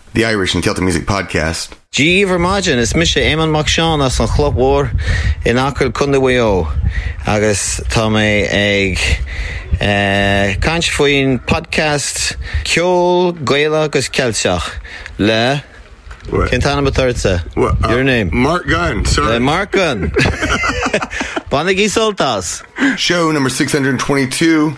the Irish and Celtic Music Podcast. G. Vermagin is Misha Eamon Macshawn as an Club War in Akel Kundaweo. Agus Tommy Egg. Can't find podcast Kjol Gaela Gus Kelchach. Le Quintana Baturza. Your name? Mark Gunn. Sorry. Mark Gunn. Bonagi Soltas. Show number 622.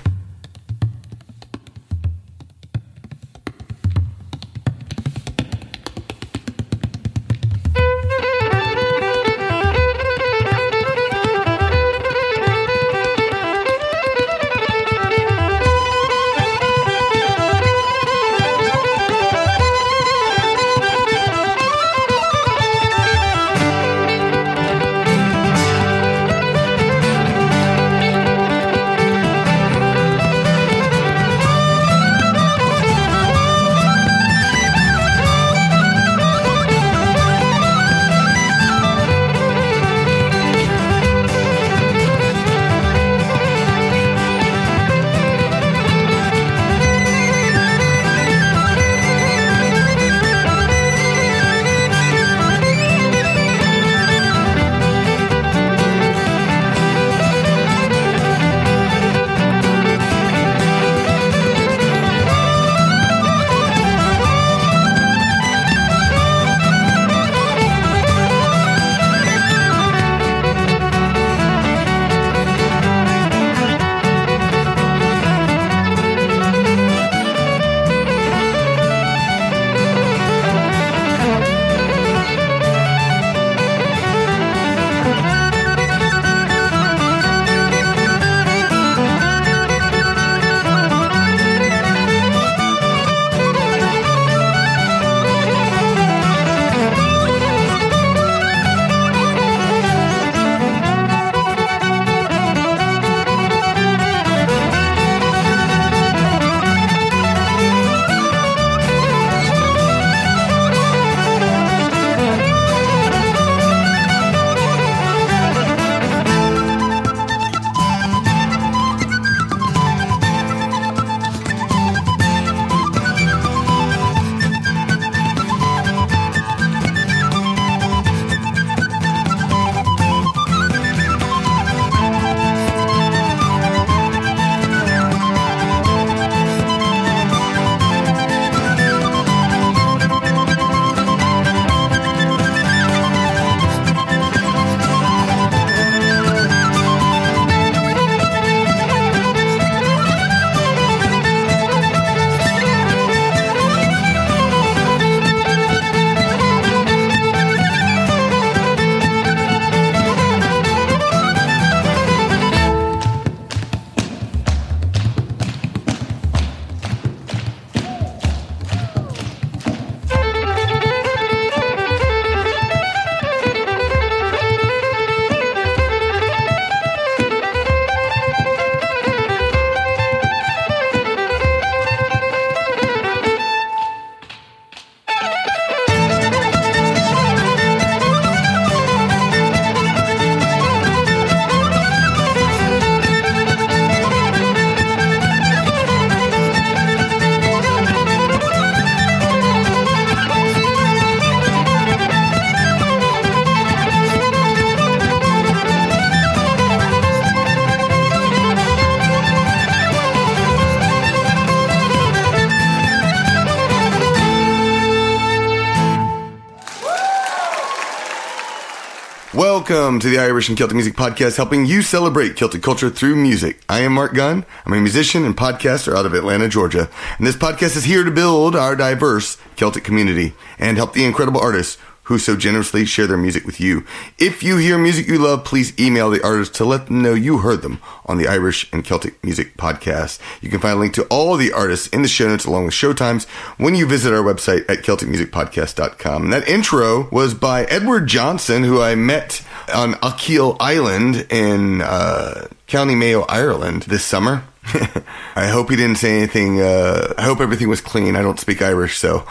Welcome to the Irish and Celtic Music Podcast, helping you celebrate Celtic culture through music. I am Mark Gunn. I'm a musician and podcaster out of Atlanta, Georgia. And this podcast is here to build our diverse Celtic community and help the incredible artists who so generously share their music with you. If you hear music you love, please email the artist to let them know you heard them on the Irish and Celtic Music Podcast. You can find a link to all the artists in the show notes along with show times when you visit our website at CelticMusicPodcast.com. And that intro was by Edward Johnson, who I met on Achill Island in County Mayo, Ireland this summer. I hope he didn't say anything. I hope everything was clean. I don't speak Irish, so.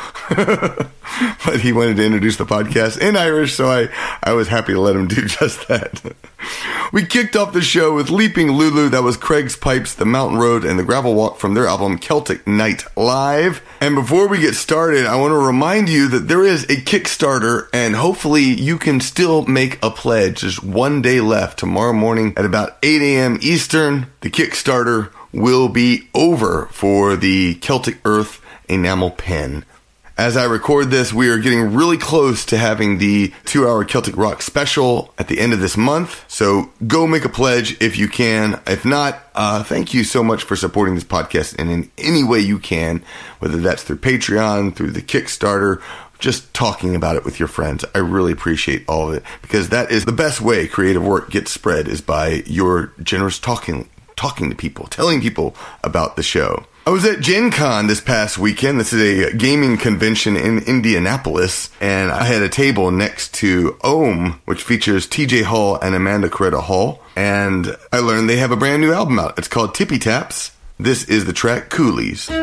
But he wanted to introduce the podcast in Irish, so I was happy to let him do just that. We kicked off the show with Leaping Lulu. That was Craig's Pipes, The Mountain Road, and The Gravel Walk from their album Celtic Night Live. And before we get started, I want to remind you that there is a Kickstarter, and hopefully you can still make a pledge. There's one day left. Tomorrow morning at about 8 a.m. Eastern, the Kickstarter will be over for the Celtic Earth enamel pen. As I record this, we are getting really close to having the 2-hour Celtic Rock special at the end of this month. So go make a pledge if you can. If not, thank you so much for supporting this podcast in any way you can, whether that's through Patreon, through the Kickstarter, just talking about it with your friends. I really appreciate all of it, because that is the best way creative work gets spread, is by your generous talking to people, telling people about the show. I was at Gen Con this past weekend. This is a gaming convention in Indianapolis, and I had a table next to Ohm, which features TJ Hall and Amanda Coretta Hall, and I learned they have a brand new album out. It's called Tippy Taps. This is the track Coolies.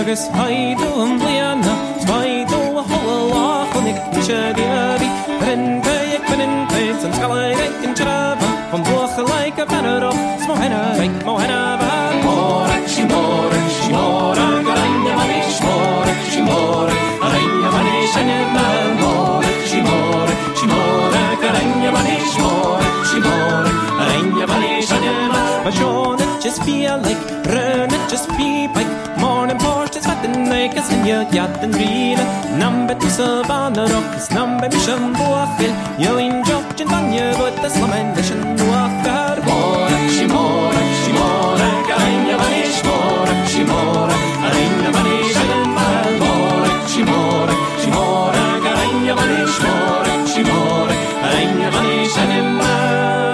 Agus haidu bliana Svaidu hola Chonig Mishadiari Prinpay San Skalai in Chirava From Bocha like a banner of Smohena Mohena Mora Shimora Shimora Garanya Manish Mora Shimora Aranya Manish Animal Mora Shimora Shimora Garanya Manish Mora Shimora Aranya Manish Animal Vashon it just feel like Run it just be like Morning Porsche is fatten like as in your yacht and read Number two Savannah Rock is number mission Boafil You in George and Vanya but the slum and mission Boafar Mora Shimora Shimora Garanya Manish Mora Shimora Aranya Manish Animal Mora Shimora Shimora Garanya Manish Mora Shimora Aranya Manish Animal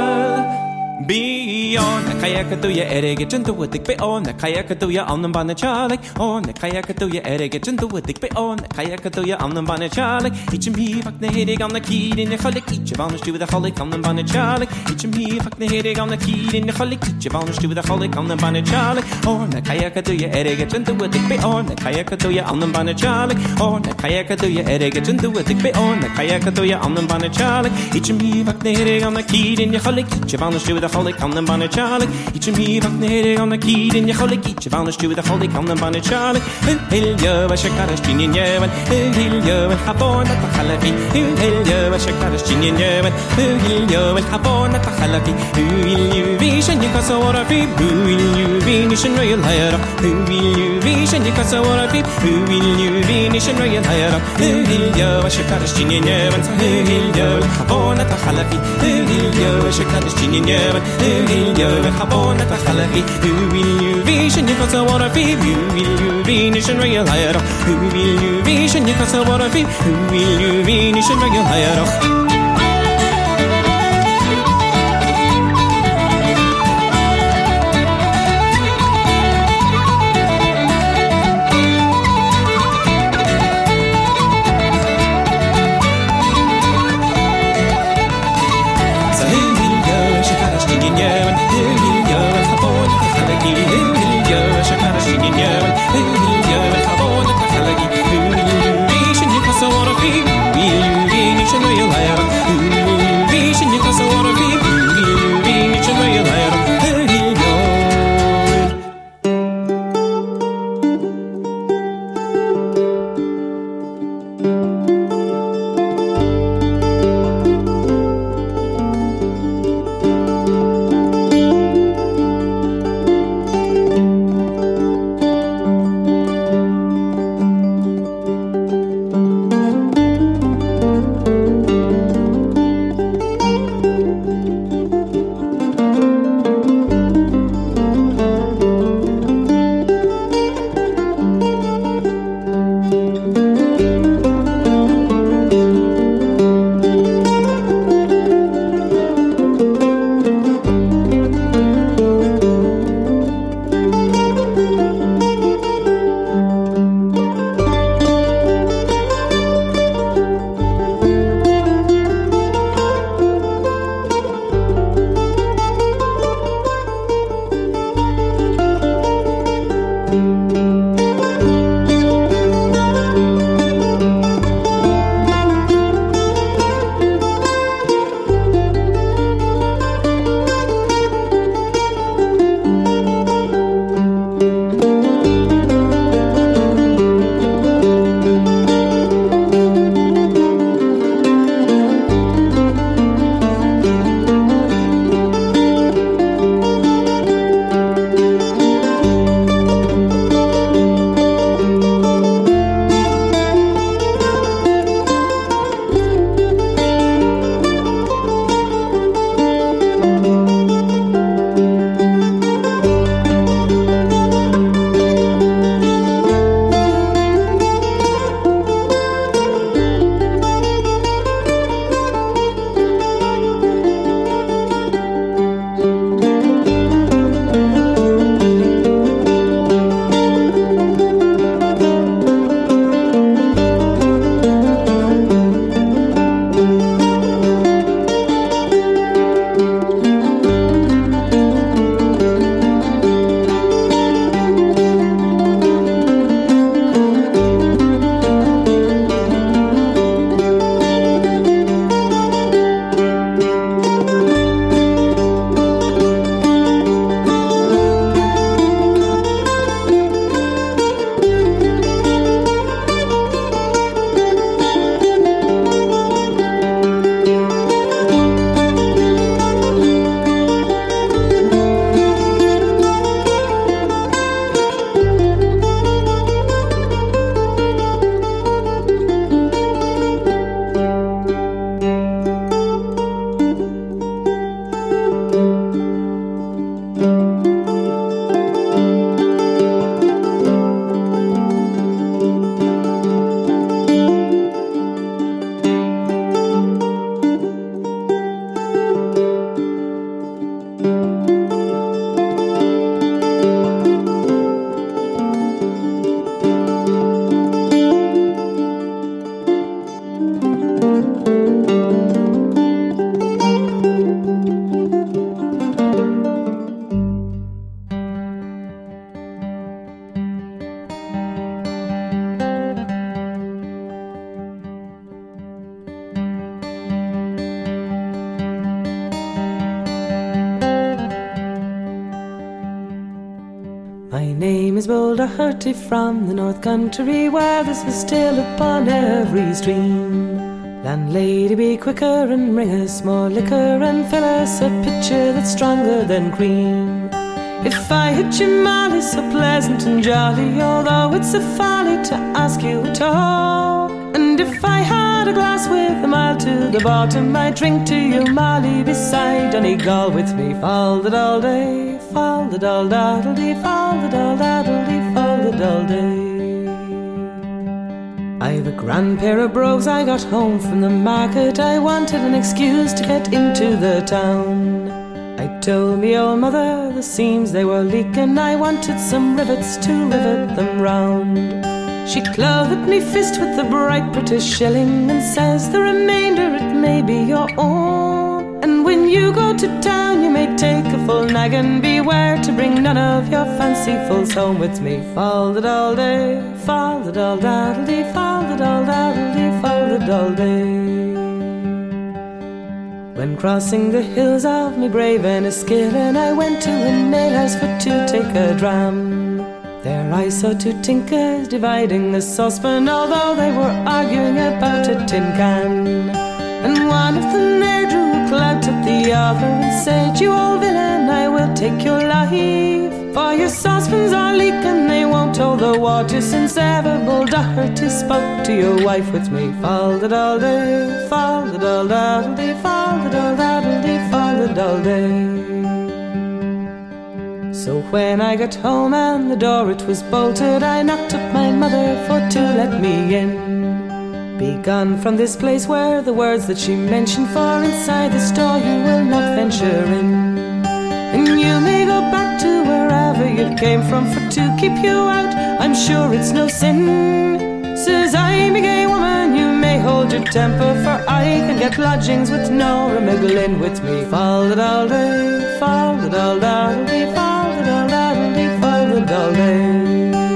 Beyond Kayakatuya Erigit and the Wittig be on the Kayakatuya on the Banachalik on the Kayakatuya Erigit and the Wittig be on the Kayakatuya on the Banachalik each me fuck the headache on the key in the Holik each of honest with the Holik on the Banachalik each me fuck the headache on the key in the Holik each of honest with the Holik on the Banachalik on the Kayakatuya Erigit and the Wittig be on the Kayakatuya on the Banachalik on the Kayakatuya Erigit and the Wittig be on the Kayakatuya on the Banachalik each me fuck the headache on the key in the Holik each of honest with the Holik on the Banachalik each me fuck the headache on the key in the Holik each of honest with the Holik on the Banachalik Hilya Shakarash Jinin Yevan Hilya Habon at the Halafi Hilya Shakarash Jinin Yevan Hilya Habon at the Halafi Will you vision you cause what I feel will you be nation royal higher will you vision you cause what I feel will you be nation royal higher Hilya Shakarash Jinin Yevan Hilya Habon at the Halafi Hilya Shakarash Jinin Yevan Hilya Habon at the Halafi will you vision you cause what I feel will you be nation royal higher who will you vision you cause what I feel who will you be nation royal higher Will you be nation royal higher name is Bull Doherty from the North Country, where there's a still upon every stream. Landlady, be quicker and bring us more liquor and fill us a pitcher that's stronger than cream. If I hit you, Molly, so pleasant and jolly, although it's a folly to ask you at all. And if I had a glass with a mile to the bottom, I'd drink to you, Molly, beside Donegal with me. Fall the dull day, fall the dull daddle dee, fall the dull daddle dee, fall the dull day. I've a grand pair of brogues I got home from the market. I wanted an excuse to get into the town. I told me old mother the seams they were leaking, I wanted some rivets to rivet them round. She clothed me fist with the bright British shilling and says the remainder it may be your own. And when you go to town you may take a full nag, and beware to bring none of your fancifuls home with me. Fall the dull day, fall the dull daddle dee, fall the dull daddle dee, fall the dull day. When crossing the hills of me brave Enniskillen, I went to an alehouse for to take a dram. There I saw two tinkers dividing a saucepan, although they were arguing about a tin can. And one of them there drew a clout at the other and said, "You old villain, I will take your life, for your saucepans are leaking, they won't hold the water since ever Bull Doherty spoke to your wife with me." Fall the dull day, fall the dull daddle dee, fall the dull daddle dee, fall the dull day. So when I got home and the door it was bolted, I knocked up my mother for to let me in. Be gone from this place were the words that she mentioned, for inside this door you will not venture in. And you may go back to wherever you came from, for to keep you out I'm sure it's no sin. Says I'm a gay woman, you may hold your temper, for I can get lodgings with Nora McGlynn with me. Fall the dull day, fall the dull daddle dee, fall the dull daddle dee, fall the dull day.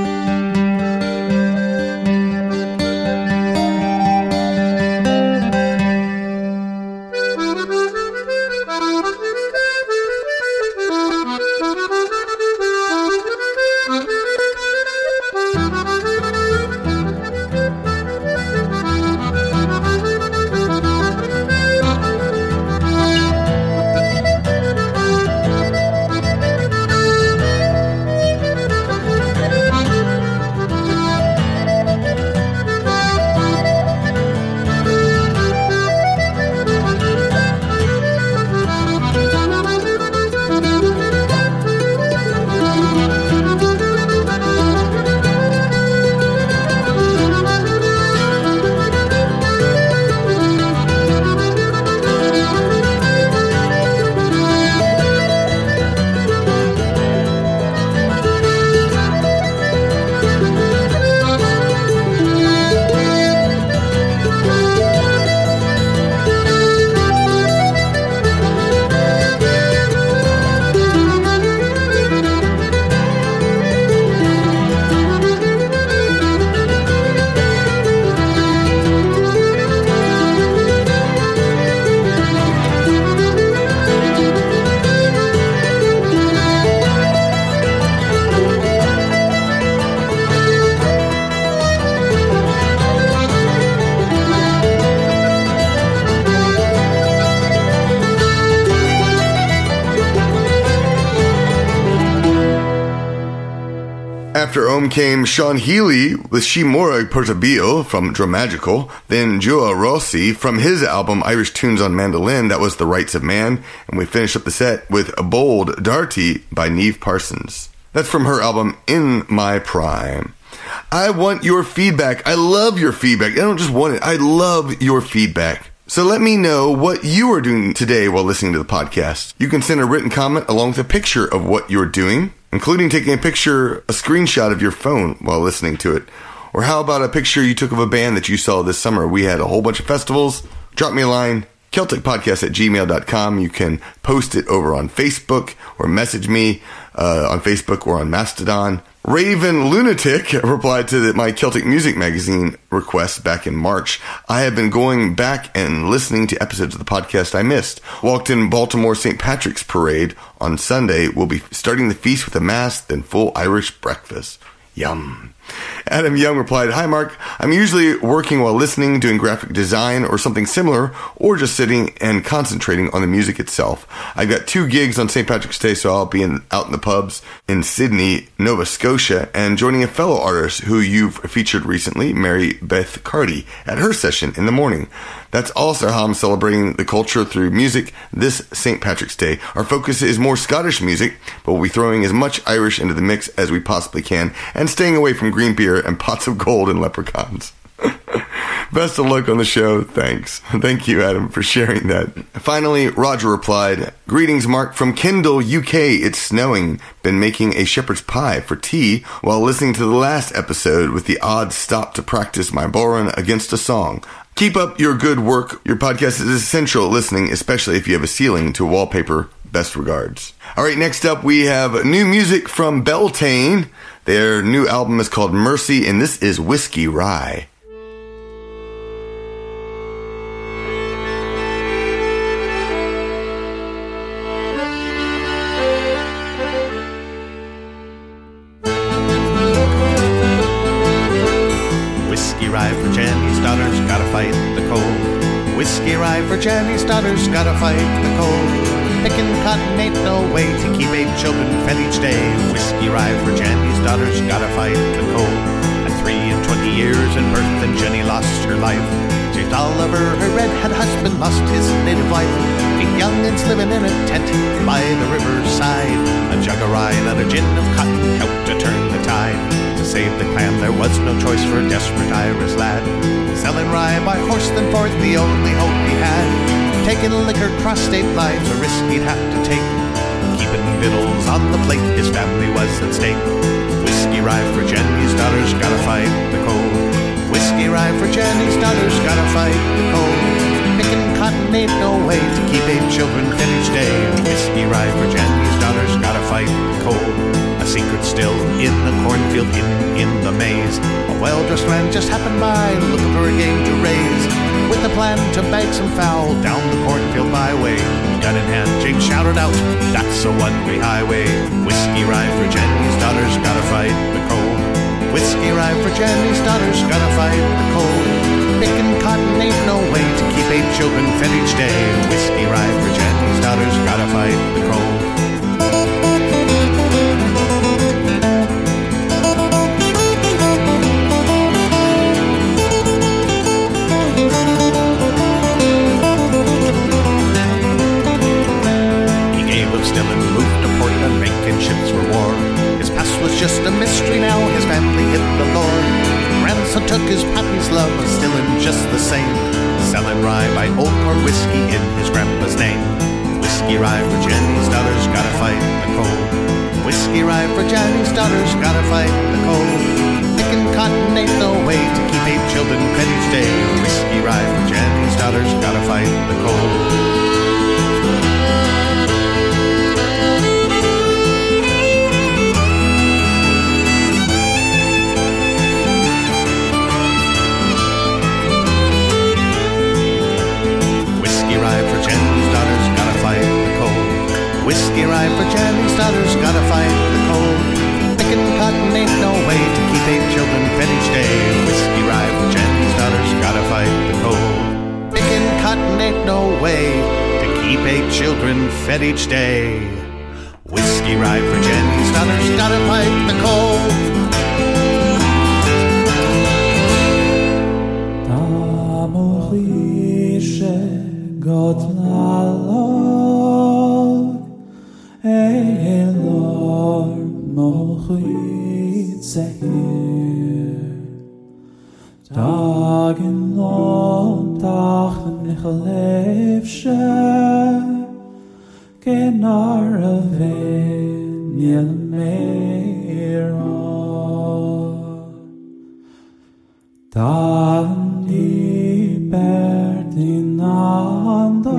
After Ohm came Sean Healy with Shimora Portabile from Dramagical, then Joa Rossi from his album Irish Tunes on Mandolin, that was The Rights of Man, and we finished up the set with Bull Doherty by Neve Parsons. That's from her album In My Prime. I want your feedback. I love your feedback. I don't just want it. I love your feedback. So let me know what you are doing today while listening to the podcast. You can send a written comment along with a picture of what you're doing, including taking a screenshot of your phone while listening to it. Or how about a picture you took of a band that you saw this summer? We had a whole bunch of festivals. Drop me a line, CelticPodcast@gmail.com. You can post it over on Facebook or message me on Facebook or on Mastodon. Raven Lunatic replied to my Celtic Music Magazine request back in March. I have been going back and listening to episodes of the podcast I missed. Walked in Baltimore St. Patrick's Parade on Sunday. We'll be starting the feast with a mass, then full Irish breakfast. Yum. Adam Young replied, "Hi Mark, I'm usually working while listening, doing graphic design or something similar, or just sitting and concentrating on the music itself. I've got 2 gigs on St. Patrick's Day, so I'll be out in the pubs in Sydney, Nova Scotia, and joining a fellow artist who you've featured recently, Mary Beth Carty, at her session in the morning. That's also how I'm celebrating the culture through music this St. Patrick's Day. Our focus is more Scottish music, but we'll be throwing as much Irish into the mix as we possibly can, and staying away from green beer and pots of gold and leprechauns." Best of luck on the show. Thanks. Thank you, Adam, for sharing that. Finally, Roger replied, "Greetings, Mark, from Kendal, UK. It's snowing. Been making a shepherd's pie for tea while listening to the last episode with the odd stop to practice my Boran against a song. Keep up your good work. Your podcast is essential listening, especially if you have a ceiling to wallpaper. Best regards." All right, next up we have new music from Beltane. Their new album is called Mercy, and this is Whiskey Rye. Whiskey rye for Jenny's daughters, gotta fight the cold. Whiskey rye for Jenny's daughters, gotta fight the cold. Picking cotton ain't no way to keep 8 children fed each day. Whiskey rye for Jenny's daughters, gotta fight the cold. At 23 years in birth, and Jenny lost her life. St. Oliver, her red-head husband, lost his native wife. 8 young'uns living in a tent by the riverside. A jug of rye and a gin of cotton helped to turn the tide. To save the clan, there was no choice for a desperate Irish lad. Selling rye by horse then forth, the only hope he had. Taking liquor cross state lines, a risk he'd have to take. Keeping victuals on the plate, his family was at stake. Whiskey rye for Jenny's daughters, gotta fight the cold. Whiskey rye for Jenny's daughters, gotta fight the cold. Picking cotton ain't no way to keep 8 children fed each day. Whiskey rye for Jenny's daughters, gotta fight the cold. A secret still in the cornfield, hidden in the maze. A well-dressed man just happened by, looking for a game to raise. With a plan to bag some fowl down the cornfield byway. Gun in hand, Jake shouted out, "That's a one-way highway." Whiskey rye for Jenny's daughters, gotta fight the cold. Whiskey rye for Jenny's daughters, gotta fight the cold. Picking cotton ain't no way to keep 8 children fed each day. Whiskey rye for Jenny's daughters, gotta fight the cold. Still and moved to Portland, making ships for war. His past was just a mystery now, his family hid the lore. Grandson took his pappy's love, but still in just the same. Selling rye by old port whiskey in his grandpa's name. Whiskey rye for Jenny's daughters, gotta fight the cold. Whiskey rye for Jenny's daughters, gotta fight the cold. Picking cotton ain't no way to keep 8 children fed each day. Whiskey rye for Jenny's daughters, gotta fight the cold. Whiskey rye for Jenny's daughters, gotta fight the cold. Picking cotton ain't no way to keep 8 children fed each day. Whiskey rye for Jenny's daughters, gotta fight the cold. Picking cotton ain't no way to keep 8 children fed each day. Whiskey rye for Jenny's daughters, gotta fight the cold. Elor mochit zehir Dagen lon tachem nichelevshe Genar aven yelmeira Dan di berdin an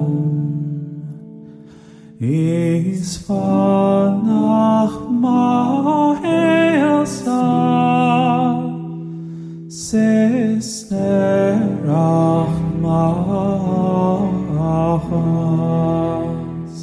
is vanach mahelsa sisterach machas.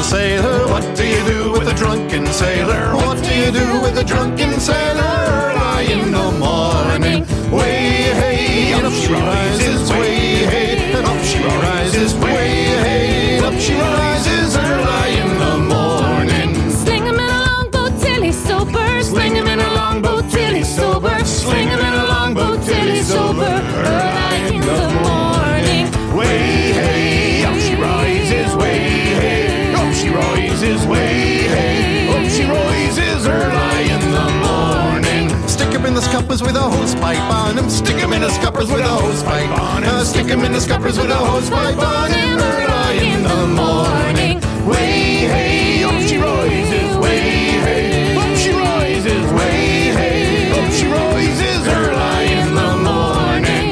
sailor? What do you do with a drunken sailor? What do you do with a drunken sailor? Early in the morning, way hey, and up she rises, way hey, and up she rises, way hey, up she rises early in the morning. Sling him in a longboat till he's sober. Sling him in a longboat till he's sober. Sling him in a longboat till he's sober. Early in the morning, way hey, up she rises, way hey, up she rises, way hey, up she rises early in the morning. Stick him in the scuppers with a hose pipe on him. Stick him in the scuppers with a hose pipe on him. Stick him in the scuppers with a hose pipe on him. Early in the morning, way hey, up she rises, way hey, up she rises, way hey, up she rises early in the morning.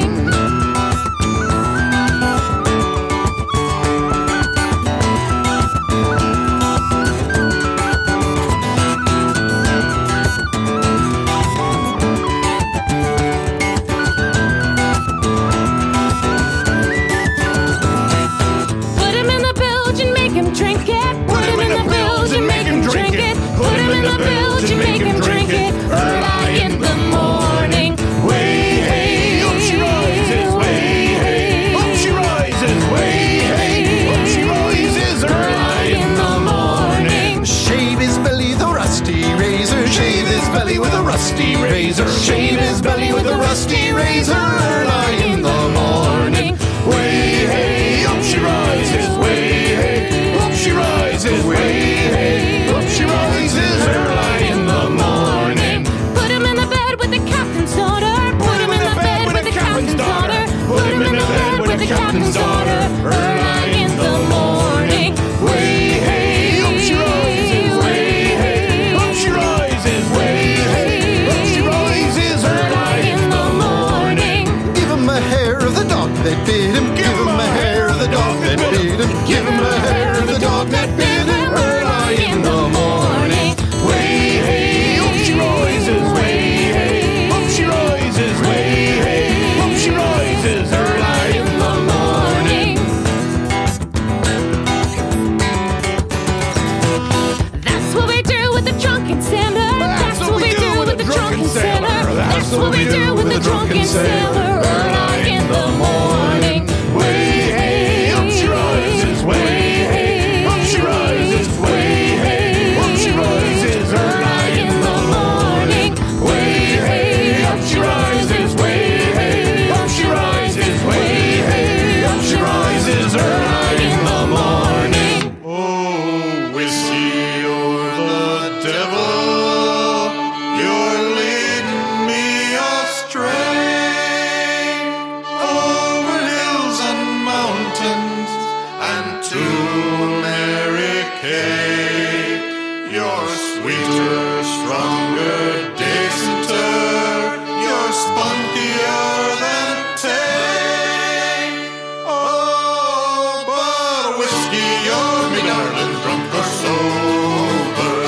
put him in the bilge and make him drink it. Put him in the bilge and make him drink it. Put him in the bilge and make him drink it. Early in the morning, Way hey, up she rises, way hey, up she rises, way hey, up she rises early in the morning. Shave his belly with a rusty razor, shave his belly with a rusty razor, shave his belly with a rusty razor early in the morning. Way hey, up she rises, way hey, up she rises, way hey, up she rises early in the morning. put him in the bed with the captain's daughter. Put him in the bed with the captain's daughter. Put him in the bed with the captain's daughter. Early in the morning, Way hey, up she rises, way hey, up she rises, way hey, up she rises early in the morning. Give him a hair of the dog that bit him, give him a hair of the dog that bit him, give him a hair of the dog that bit him early in the morning. Way hey, up she rises, way hey, up she rises, way hey, up she rises early in the morning. that's what we do with the drunken sailor. That's what we do with the drunken sailor. That's what we do with the drunken sailor. Early in the morning, Way hey, up she rises, way hey, up she rises, way hey, up she rises early in the morning. Way hey, up she rises, way hey, up she rises, way hey, up she rises early in the morning. Oh, whiskey, you're the devil, you're leading me astray. Over hills and mountains and to Mary Kay. You're sweeter, stronger, decenter. You're spunkier than Tay. Oh, but whiskey, you're me darling, drunk or sober.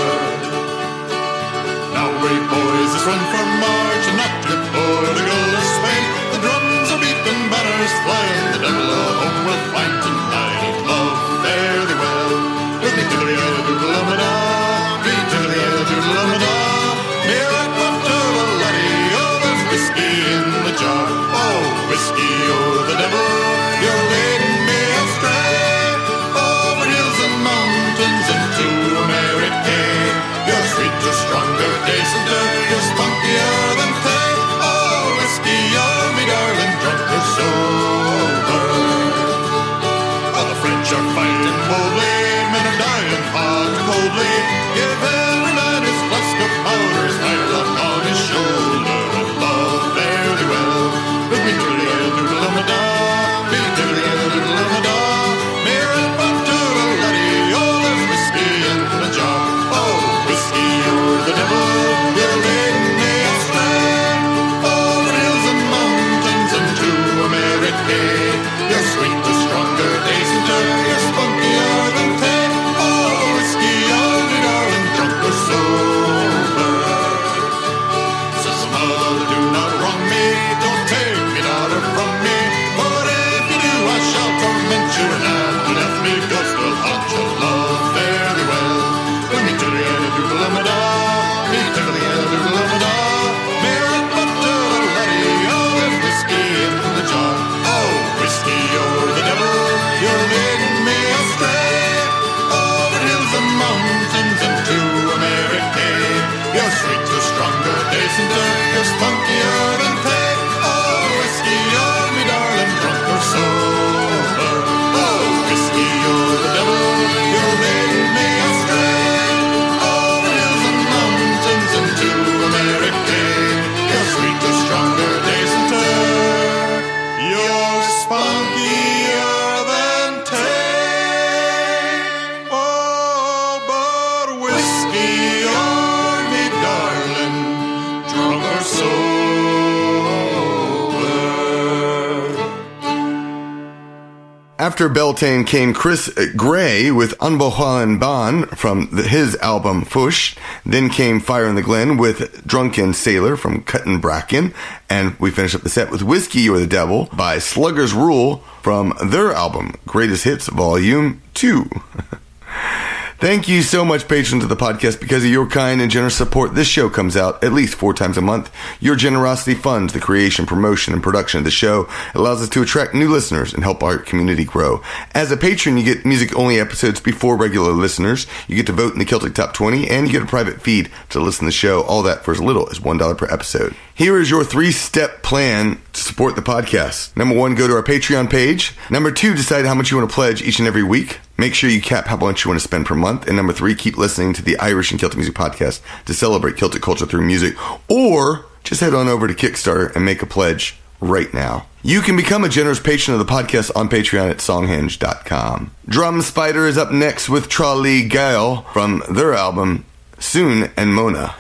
Now, brave boys, let's run for March and not to Portugal or Spain. The drums are beating, banners flying, the devil of home will find tonight. Love, fare thee well. With me tiddly-a-doodle-a-ma-da, me tiddly-a-doodle-a-ma-da. Near a quarter of a laddie, oh, there's whiskey in the jar. Oh, whiskey, you're the devil, you're leading me astray. Over hills and mountains and to America. You're sweeter, stronger, decenter, you're spunkier than Tay. Oh, whiskey, you're me darling, drunk or sober. Oh, the French are fighting boldly, men are dying hard and coldly. Give every man his flask of powder, his firelock on his shoulder, and love fare thee well. With me tiddly-a-doodle-a-ma-da, me tiddly-a-doodle-a-ma-da. Near a butter a laddie, oh, there's whiskey in the jar. Oh, whiskey, you're the devil, you're leading me astray. Over hills and mountains and to America. You're sweeter, stronger, decenter, you're spunkier than Tay. Oh, whiskey, you're me darling, drunk or sober. Says the mother, do not wrong me, don't take me daughter from me. But if you do, I shall torment you, and after death me ghost will haunt your love fair After Beltane came Chris Gray with Unbeholen Bahn from his album Fush. Then came Fire in the Glen with Drunken Sailor from Cuttin' Bracken. And we finished up the set with Whiskey or the Devil by Slugger's Rule from their album Greatest Hits Volume 2. Thank you so much, patrons of the podcast. Because of your kind and generous support, this show comes out at least 4 times a month. Your generosity funds the creation, promotion, and production of the show. It allows us to attract new listeners and help our community grow. As a patron, you get music-only episodes before regular listeners. You get to vote in the Celtic Top 20, and you get a private feed to listen to the show. All that for as little as $1 per episode. Here is your 3-step plan to support the podcast. Number 1, go to our Patreon page. Number 2, decide how much you want to pledge each and every week. Make sure you cap how much you want to spend per month. And number 3, keep listening to the Irish and Celtic Music Podcast to celebrate Celtic culture through music. Or just head on over to Kickstarter and make a pledge right now. You can become a generous patron of the podcast on Patreon at songhenge.com. Drum Spider is up next with Trolley Gale from their album Soon and Mona.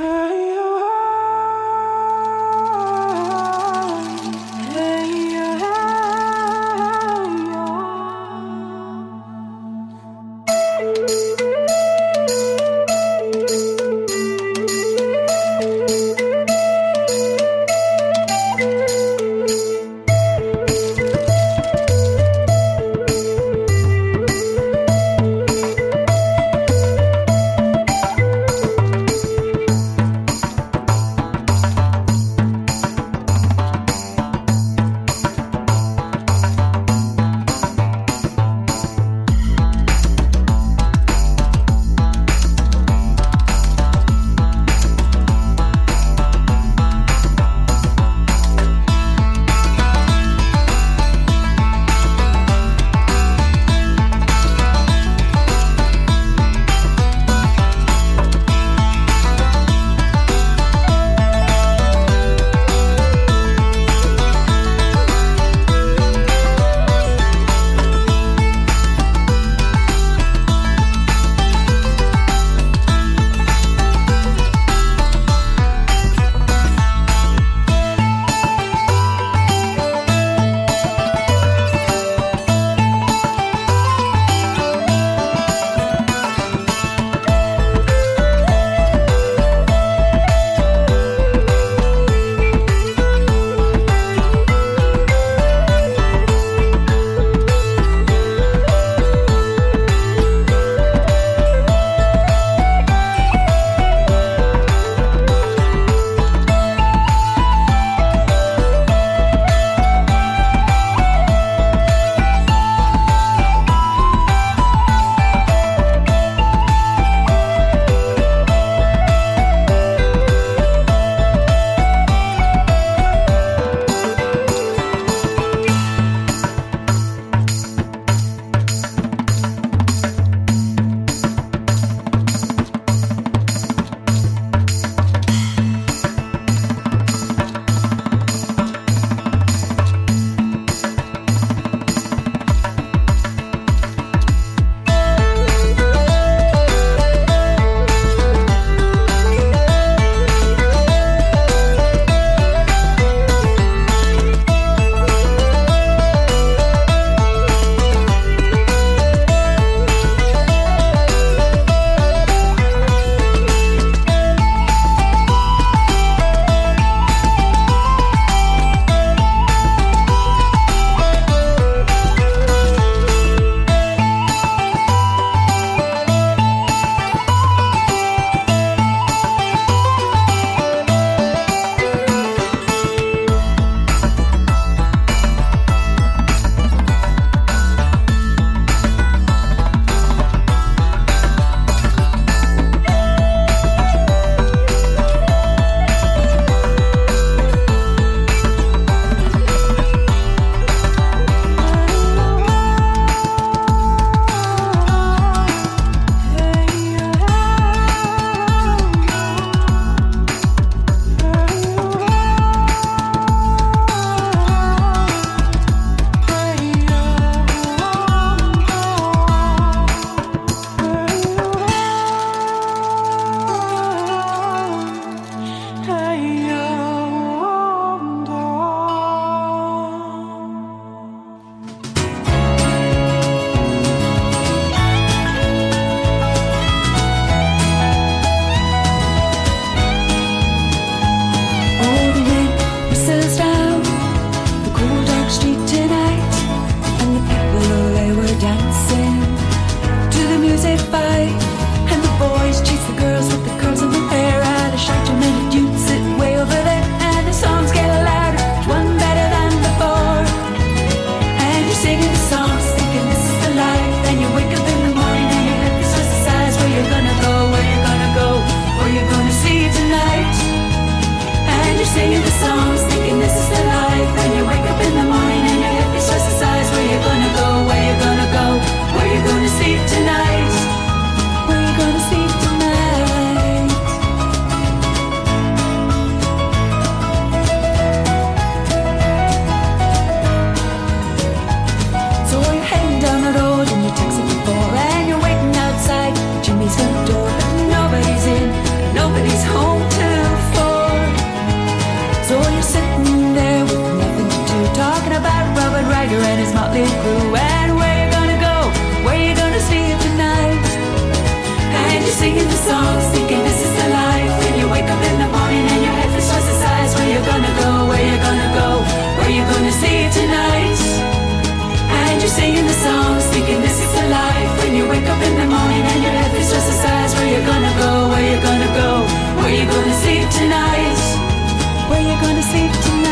sitting there with nothing to do, talking about Robert Ryder and his motley crew. And where you gonna go? Where you gonna sleep tonight? And you're singing the songs, thinking this is the life. And you wake up in the morning and your head feels twice the size. Where you gonna go? Where you gonna go? Where you gonna sleep tonight? And you're singing the songs, thinking this is the life. When you wake up in the morning and your head feels just the size. Where you gonna go? Where you gonna go? Where you gonna sleep tonight? Where you gonna sleep tonight?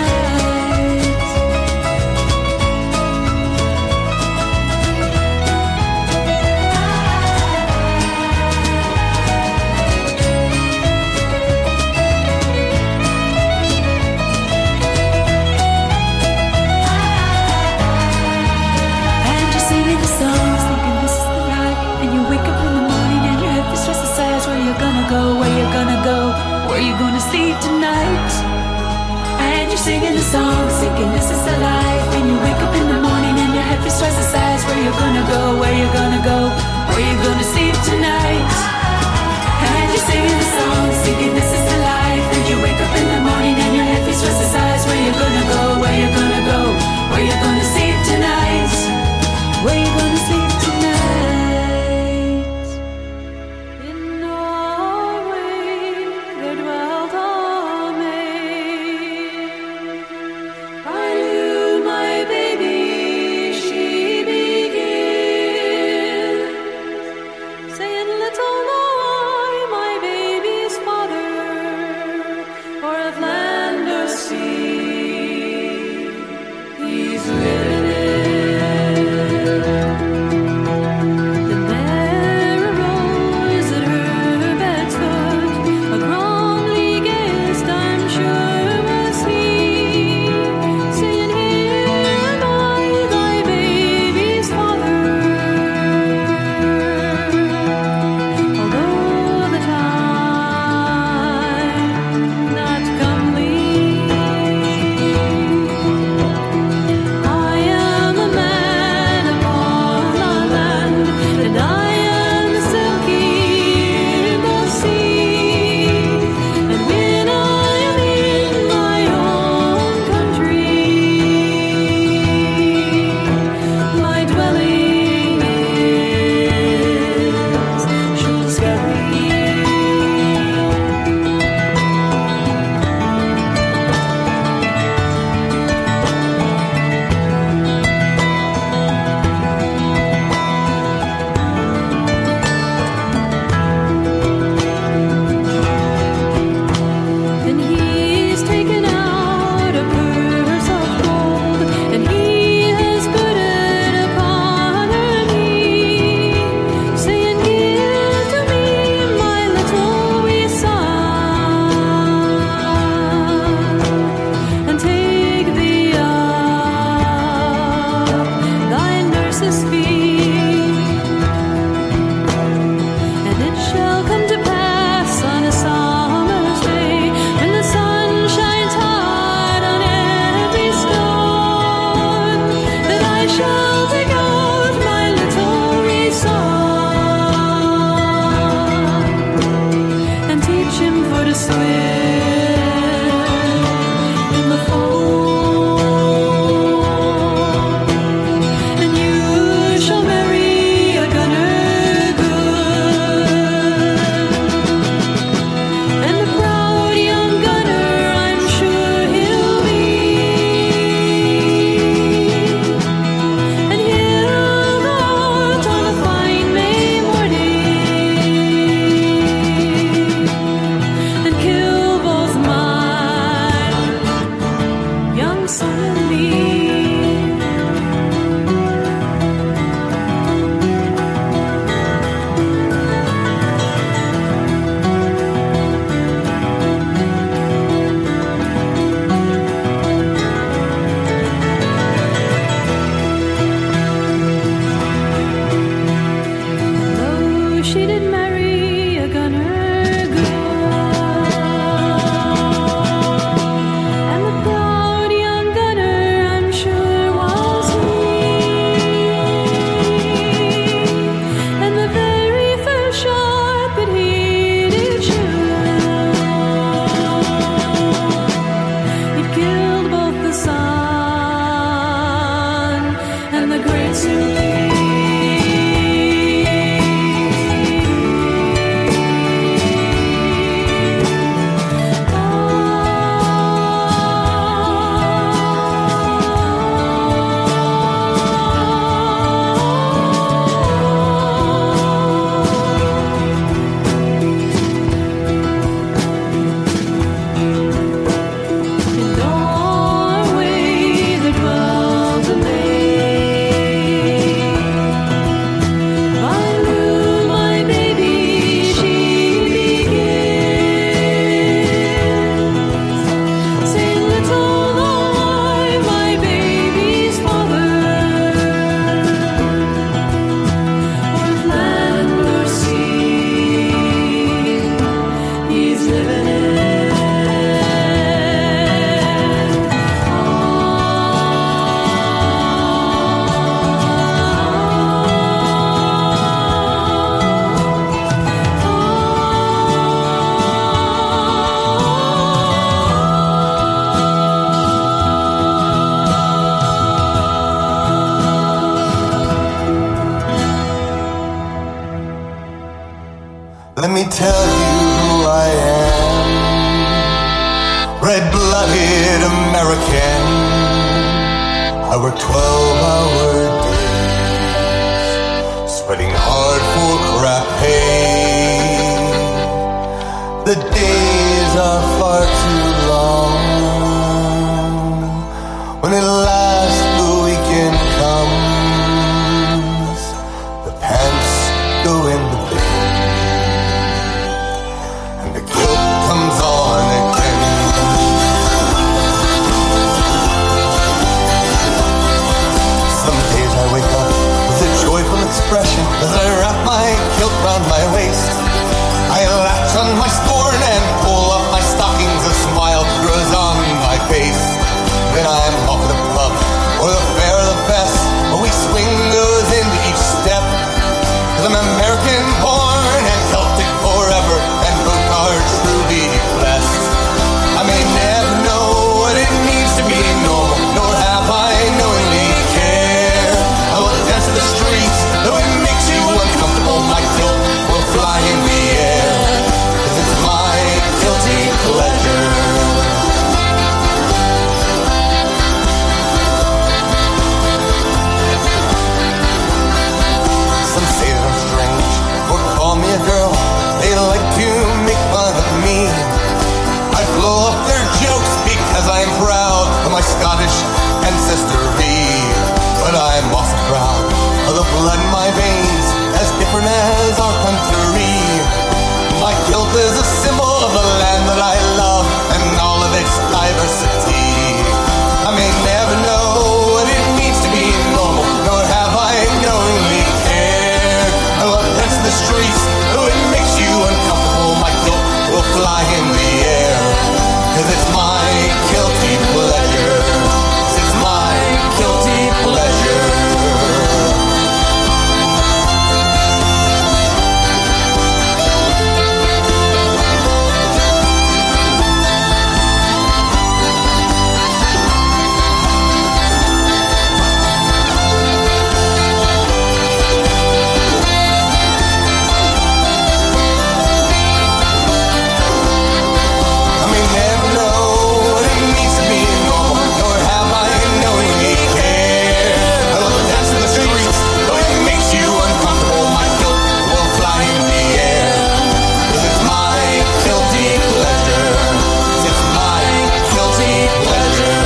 Where you gonna go? Where you gonna sleep tonight? And you're singing the song, thinking this is the life. And you wake up in the morning and your head feels twice the size. Where you gonna go? Where you gonna go? Where you gonna sleep tonight? And you're singing the song, thinking this is the life. And you wake up in the morning and your head feels twice the size. Where you gonna go? Where you gonna go? Where you gonna sleep tonight? Where you gonna sleep tonight? tell you who I am. Red-blooded American. I work 12-hour days, sweating hard for crap pay. The days are far too long. When at last the weekend comes, the pants go in the bin, and the guilt comes on again. Some days I wake up with a joyful expression as I wrap my kilt round my waist. I latch on my sporn and pull up my stockings. A smile grows on my face. Then I'm off to the pub or the fair of the best, where we swing goes into each step. 'Cause I'm American born and Celtic forever, and both are truly blessed. I may never know what it means to be normal, nor have I knowingly care. I will dance the streets, though it makes you uncomfortable. My guilt will fly in the air, 'cause it's my guilty pleasure. Some say that I'm strange, or call me a girl. They like to make fun of me. I blow up their jokes because I'm proud of my Scottish ancestry. But I'm also proud of the blood in my veins, as different as our country. My guilt is a symbol of the land that I love and all of its diversity. I may never know what it means to be normal, nor have I knowingly cared. I will dance in the streets, though it makes you uncomfortable. My guilt will fly in the air, 'cause it's my guilty pleasure. It's my guilty pleasure. I may never know what it means to be normal, nor have I knowingly cared. I will dance in the streets, though it makes you uncomfortable. My guilt will fly in the air, 'cause it's my guilty pleasure. It's my guilty pleasure.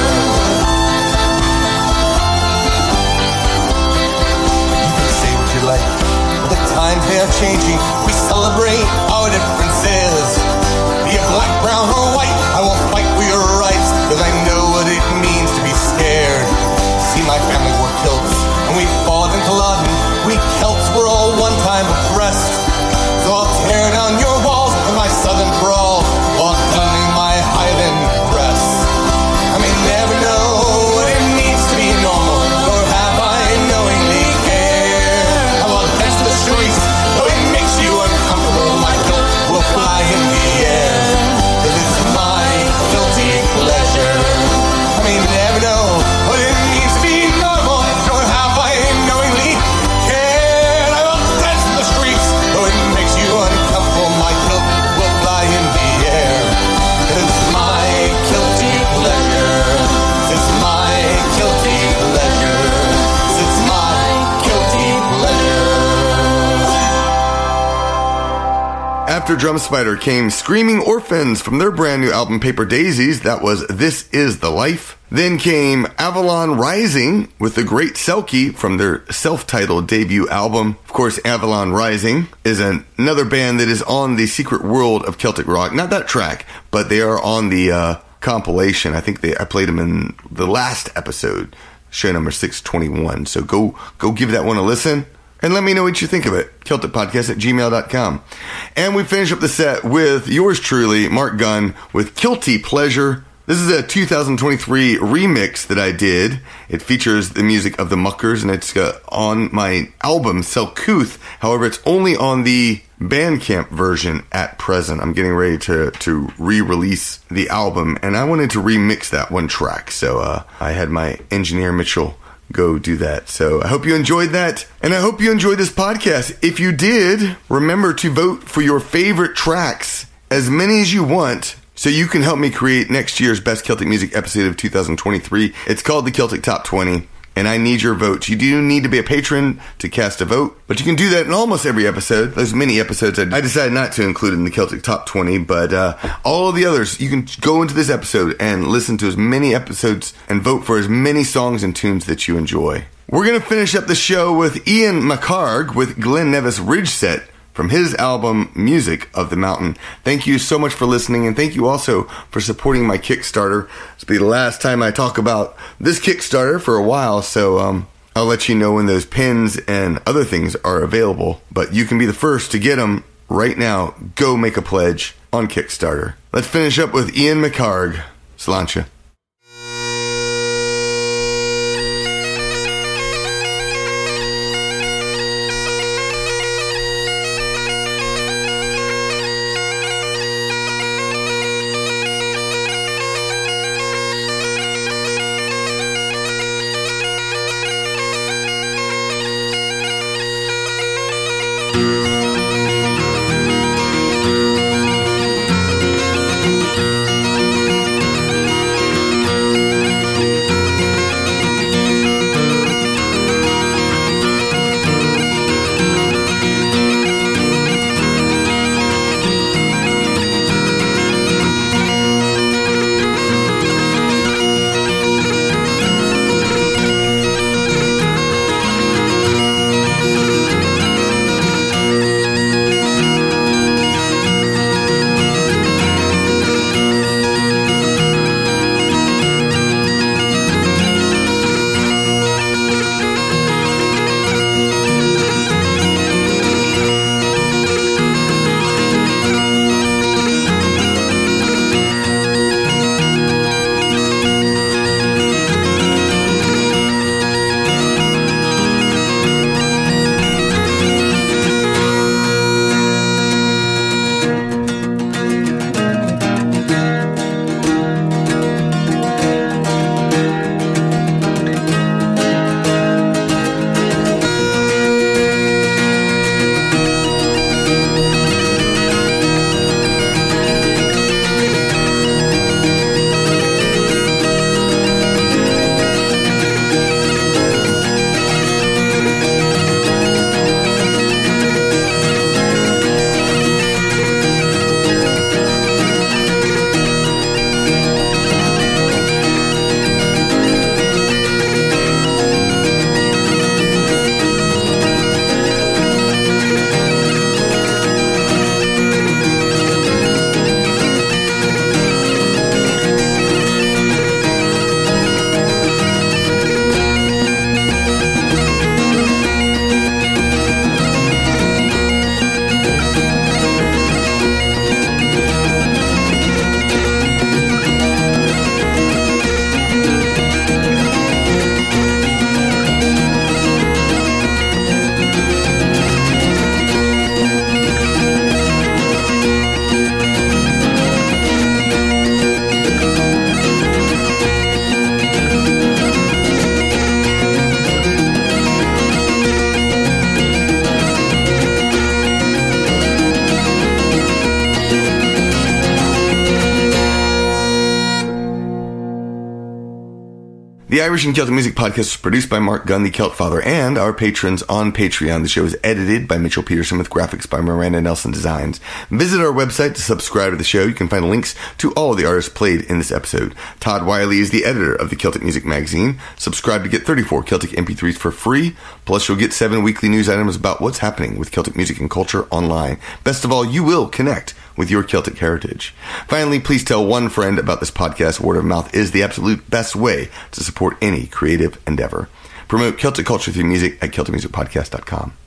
You can say what you like, but the times they are changing. We celebrate our differences. Be it black, brown, or white, I will fight for your rights, 'cause I know what it means to be scared. See, my family wore kilts, and we fought in Culloden. We Celts were all one time oppressed. So I'll tear down your walls with my southern brawl, while donning my Highland crest. I may never know what it means to be normal, nor have I knowingly cared. I will dance to the streets, though it makes you uncomfortable. My guilt will fly in the air, 'cause it's my guilty pleasure. I may never know what it means to be normal, nor have I knowingly cared. I will dance in the streets, though it makes you uncomfortable. My guilt will fly in the air, 'cause it's my guilty pleasure. It's my guilty pleasure. It's my guilty pleasure. After Drum Spider came Screaming Orphans from their brand new album Paper Daisies. That was This Is the Life. Then came Avalon Rising with the Great Selkie from their self-titled debut album. Of course, Avalon Rising is another band that is on the Secret World of Celtic Rock. Not that track, but they are on the compilation. I think I played them in the last episode, show number 621. So go give that one a listen. And let me know what you think of it. KelticPodcast@gmail.com. And we finish up the set with yours truly, Mark Gunn, with Guilty Pleasure. This is a 2023 remix that I did. It features the music of the Muckers, and it's on my album, Selcouth. However, it's only on the Bandcamp version at present. I'm getting ready to re-release the album, and I wanted to remix that one track. So I had my engineer, Mitchell, go do that. So I hope you enjoyed that, and I hope you enjoyed this podcast. If you did, remember to vote for your favorite tracks, as many as you want, so you can help me create next year's Best Celtic Music episode of 2023. It's called the Celtic Top 20, and I need your votes. You do need to be a patron to cast a vote, but you can do that in almost every episode. There's many episodes I decided not to include in the Celtic Top 20, but all of the others, you can go into this episode and listen to as many episodes and vote for as many songs and tunes that you enjoy. We're going to finish up the show with Ian McHarg with Glenn Nevis Ridge Set from his album Music of the Mountain. Thank you so much for listening, and thank you also for supporting my Kickstarter. This will be the last time I talk about this Kickstarter for a while, so I'll let you know when those pins and other things are available. But you can be the first to get them right now. Go make a pledge on Kickstarter. Let's finish up with Ian McHarg. Sláinte. The Irish and Celtic Music Podcast is produced by Mark Gunn, the Celt Father, and our patrons on Patreon. The show is edited by Mitchell Peterson with graphics by Miranda Nelson Designs. Visit our website to subscribe to the show. You can find links to all of the artists played in this episode. Todd Wiley is the editor of the Celtic Music Magazine. Subscribe to get 34 Celtic MP3s for free. Plus, you'll get 7 weekly news items about what's happening with Celtic music and culture online. Best of all, you will connect with your Celtic heritage. Finally, please tell one friend about this podcast. Word of mouth is the absolute best way to support any creative endeavor. Promote Celtic culture through music at CelticMusicPodcast.com.